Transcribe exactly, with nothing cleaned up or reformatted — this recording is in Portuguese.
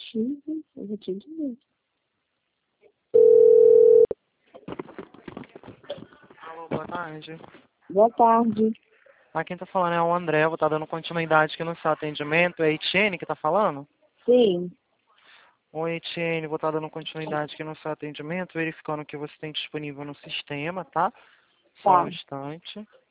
motivo, eu vou te dizer. Alô, boa tarde. Boa tarde. Aqui quem tá falando é o André, vou estar dando continuidade aqui no seu atendimento. É a Etienne que tá falando? Sim. Oi, Etienne, vou estar dando continuidade aqui no seu atendimento, verificando o que você tem disponível no sistema, tá? Só Tá. um instante.